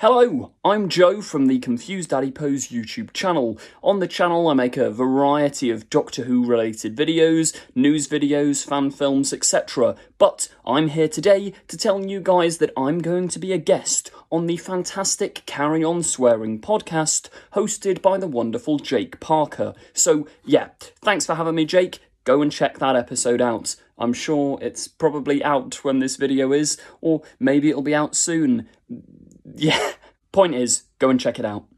Hello, I'm Joe from the Confused Daddy Pose YouTube channel. On the channel I make a variety of Doctor Who related videos, news videos, fan films, etc. But I'm here today to tell you guys that I'm going to be a guest on the fantastic Carry On Swearing podcast hosted by the wonderful Jake Parker. So yeah, thanks for having me, Jake. Go and check that episode out. I'm sure it's probably out when this video is, or maybe it'll be out soon. Yeah, point is, go and check it out.